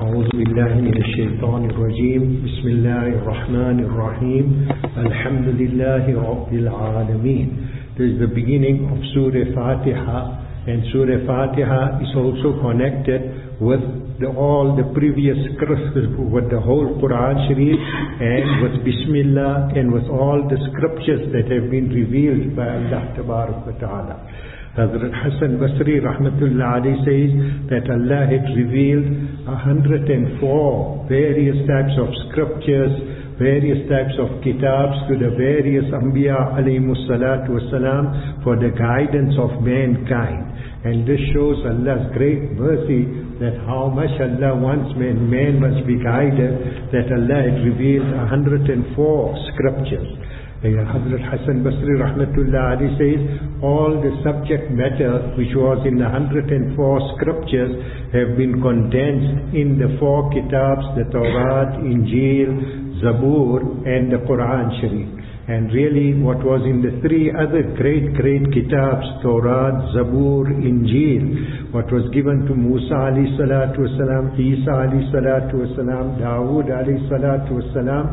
أعوذ بالله من الشيطان الرجيم بسم الله الرحمن الرحيم الحمد لله رب العالمين. This is the beginning of Surah Fatiha, and Surah Fatiha is also connected with all the previous scriptures, with the whole Quran Sharif, and with Bismillah, and with all the scriptures that have been revealed by Allah Tabarak wa Ta'ala. Hazrat Hassan Basri Rahmatullah alayhi says that Allah had revealed 104 various types of scriptures, various types of kitabs to the various Anbiya alayhimus salatu wassalam for the guidance of mankind. And this shows Allah's great mercy, that how much Allah wants man must be guided, that Allah had revealed 104 scriptures. Hazrat Hassan Basri Rahmatullah alayhi says all the subject matter which was in the 104 scriptures have been condensed in the 4 kitabs, the Tawrat, Injil, Zabur and the Quran Sharif. And really what was in the 3 other great kitabs, Tawrat, Zabur, Injil, what was given to Musa alayhi salatu wasalam, Isa alayhi salatu wasalam, Dawood alayhi salatu wasalam,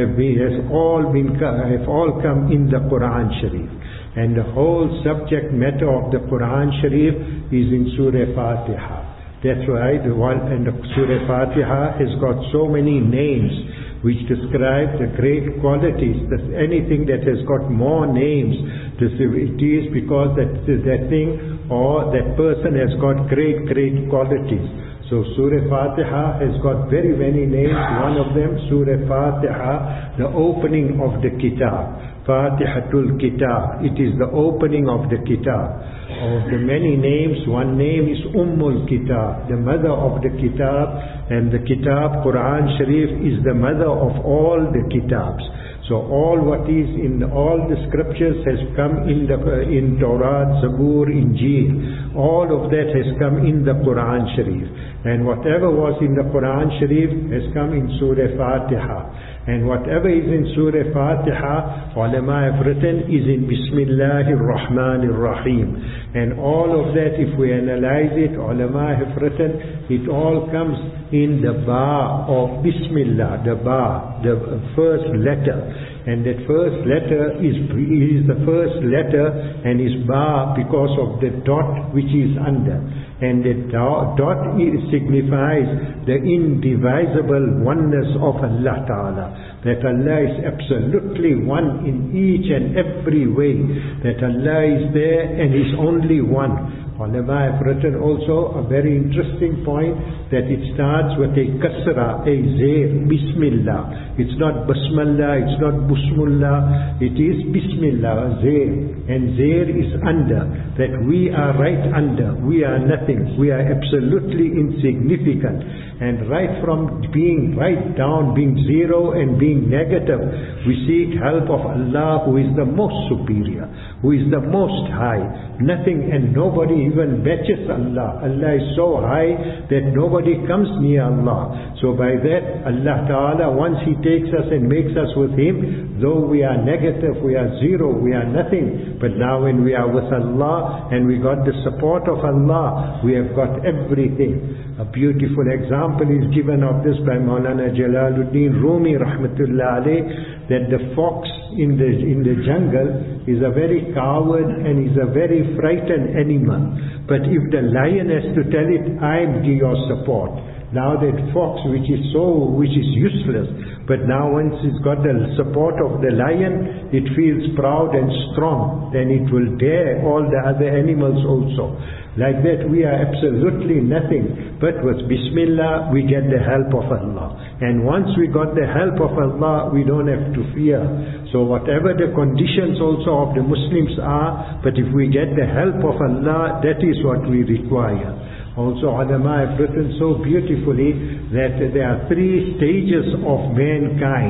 have all come in the Quran Sharif. And the whole subject matter of the Quran Sharif is in Surah Fatiha. That's why the Surah Fatiha has got so many names which describe the great qualities. That anything that has got more names, it is because that thing or that person has got great qualities. So Surah Fatiha has got very many names. One of them, Surah Fatiha, the opening of the Kitab. Fatihatul Kitab. It is the opening of the Kitab. Of the many names, one name is Ummul Kitab, the mother of the Kitab, and the Kitab, Quran Sharif, is the mother of all the Kitabs. So all what is in all the scriptures has come in Tawrat, Zabur, Injil. All of that has come in the Quran Sharif. And whatever was in the Quran Sharif has come in Surah Fatiha. And whatever is in Surah Fatiha, ulama have written, is in Bismillahir Rahmanir Rahim. And all of that, if we analyze it, ulama have written, it all comes in the ba of Bismillah, the ba, the first letter. And that first letter is the first letter and is ba because of the dot which is under. And the dot signifies the indivisible oneness of Allah Ta'ala. That Allah is absolutely one in each and every way. That Allah is there and is only one. Ulama have written also a very interesting point, that it starts with a kasra, a zair, Bismillah. It's not Basmallah, it's not Busmullah, it is Bismillah, zair. And zair is under, that we are right under, we are nothing, we are absolutely insignificant. And right from being right down, being zero and being negative, we seek help of Allah, who is the most superior, who is the most high. Nothing and nobody even matches Allah. Allah is so high that nobody comes near Allah. So by that, Allah Ta'ala, once He takes us and makes us with Him, though we are negative, we are zero, we are nothing, but now when we are with Allah and we got the support of Allah, we have got everything. A beautiful example is given of this by Maulana Jalaluddin Rumi Rahmatullah alayh, that the fox in the jungle is a very coward and is a very frightened animal. But if the lion has to tell it, I'm your support, now that fox which is useless, but now once it's got the support of the lion, it feels proud and strong, then it will dare all the other animals also. Like that, we are absolutely nothing, but with Bismillah we get the help of Allah. And once we got the help of Allah, we don't have to fear. So whatever the conditions also of the Muslims are, but if we get the help of Allah, that is what we require. Also ulama have written so beautifully that there are 3 stages of mankind,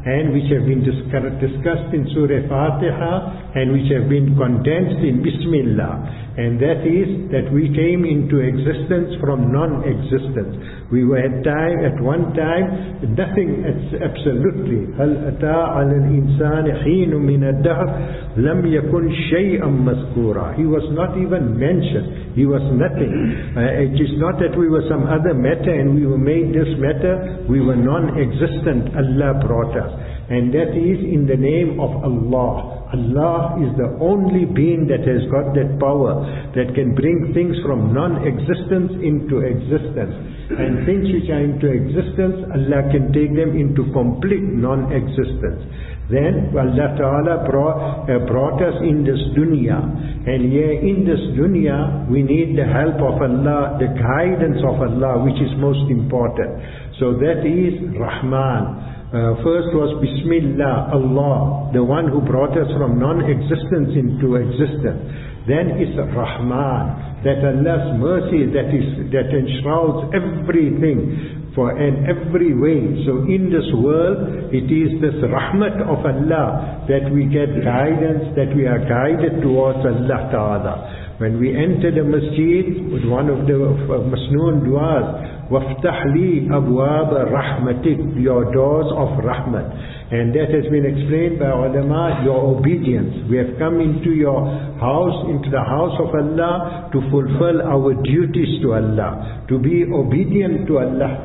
and which have been discussed in Surah Fatiha and which have been condensed in Bismillah. And that is that we came into existence from non-existence. We were at one time nothing, absolutely. هل أتى على الإنسان حين من الدهر لم يكن شيئا مذكورا. He was not even mentioned. He was nothing. It is not that we were some other matter and we were made this matter. We were non-existent. Allah brought us. And that is in the name of Allah. Allah is the only being that has got that power that can bring things from non-existence into existence. And things which are into existence, Allah can take them into complete non-existence. Then Allah Ta'ala brought us in this dunya. And here in this dunya, we need the help of Allah, the guidance of Allah, which is most important. So that is Rahman. First was Bismillah, Allah, the one who brought us from non-existence into existence. Then is Rahman, that Allah's mercy that enshrouds everything in every way. So in this world, it is this rahmat of Allah that we get guidance, that we are guided towards Allah Ta'ala. When we enter the masjid, with one of the masnoon du'as, وَافْتَحْ لِي أَبْوَابَ رَحْمَتِكَ, your doors of rahmat. And that has been explained by ulama, your obedience. We have come into your house, into the house of Allah, to fulfill our duties to Allah, to be obedient to Allah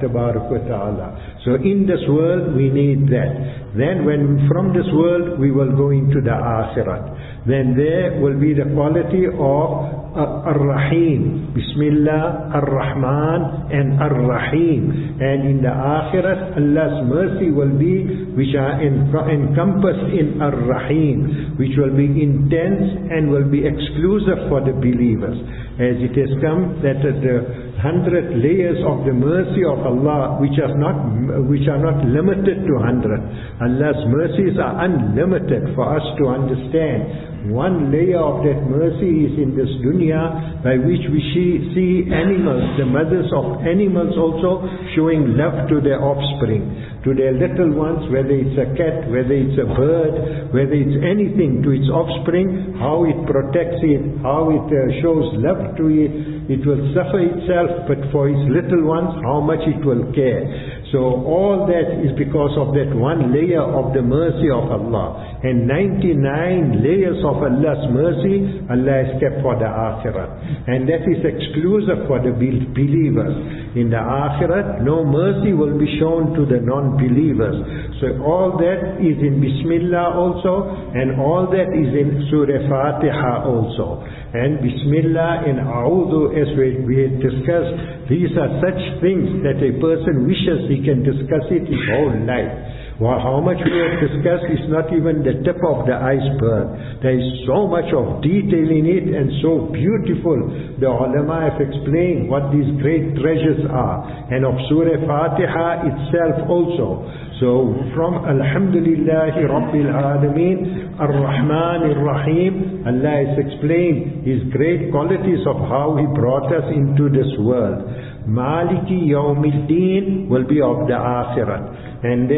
Ta'ala. So in this world we need that. Then from this world we will go into the Akhirat. Then there will be the quality of Ar-Rahim, Bismillah, Ar-Rahman and Ar-Rahim. And in the Akhirat, Allah's mercy will be, which are encompassed in Ar-Rahim, which will be intense and will be exclusive for the believers. As it has come that the 100 layers of the mercy of Allah, which are not limited to 100. Allah's mercies are unlimited for us to understand. One layer of that mercy is in this dunya, by which we see animals, the mothers of animals also showing love to their offspring, to their little ones, whether it's a cat, whether it's a bird, whether it's anything, to its offspring, how it protects it, how it shows love to it. It will suffer itself, but for its little ones, how much it will care. So all that is because of that one layer of the mercy of Allah. And 99 layers of Allah's mercy, Allah has kept for the Akhirat. And that is exclusive for the believers. In the Akhirat, no mercy will be shown to the non-believers. So all that is in Bismillah also, and all that is in Surah Fatiha also. And Bismillah and A'udhu, as we had discussed, these are such things that a person wishes he can discuss it his whole life. Well, how much we have discussed is not even the tip of the iceberg. There is so much of detail in it and so beautiful. The ulama have explained what these great treasures are. And of Surah Fatiha itself also. So from Alhamdulillahi Rabbil Alameen, Ar-Rahman Ar-Rahim, Allah has explained His great qualities of how He brought us into this world. Maliki Yawmiddin will be of the Akhirat. And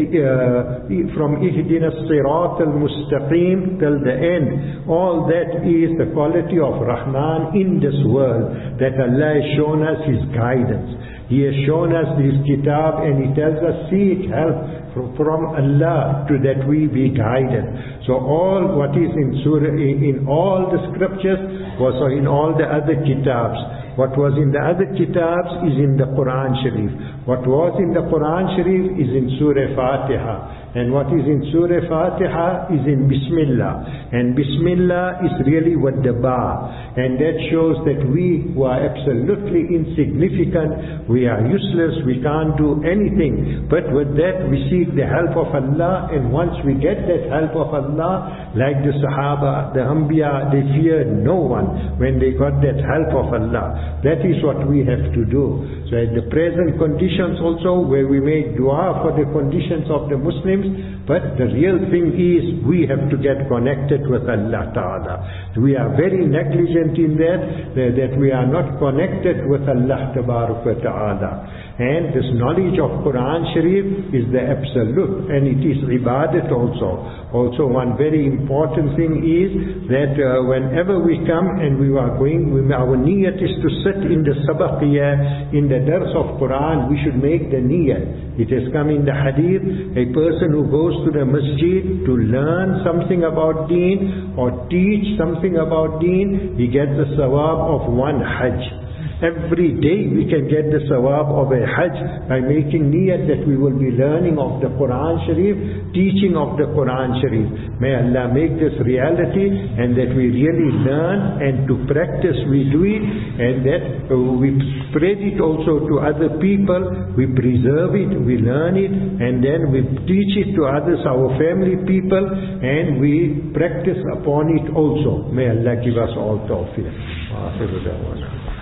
then from Ihdina Sirat al-Mustaqim till the end, all that is the quality of Rahman in this world, that Allah has shown us His guidance. He has shown us His kitab, and He tells us, seek help from Allah to that we be guided. So all what is in surah, in all the scriptures, was in all the other kitabs. What was in the other kitabs is in the Quran Sharif. What was in the Quran Sharif is in Surah Fatiha. And what is in Surah Fatiha is in Bismillah. And Bismillah is really what the ba. And that shows that we who are absolutely insignificant, we are useless, we can't do anything. But with that we seek the help of Allah, and once we get that help of Allah, like the Sahaba, the Anbiya, they feared no one when they got that help of Allah. That is what we have to do. So at the present conditions also, where we make dua for the conditions of the Muslims, but the real thing is we have to get connected with Allah Ta'ala. We are very negligent in that we are not connected with Allah Ta'ala. And this knowledge of Quran Sharif is the absolute, and it is ibadat also. Also one very important thing is that whenever we come and we are going, our niyat is to sit in the sabaqiyah, in the dars of Quran, we should make the niyat. It has come in the hadith, a person who goes to the masjid to learn something about deen or teach something about deen, he gets the sawab of one hajj. Every day we can get the sawab of a hajj by making niyat that we will be learning of the Quran Sharif, teaching of the Quran Sharif. May Allah make this reality, and that we really learn, and to practice we do it, and that we spread it also to other people, we preserve it, we learn it, and then we teach it to others, our family people, and we practice upon it also. May Allah give us all tawfiq.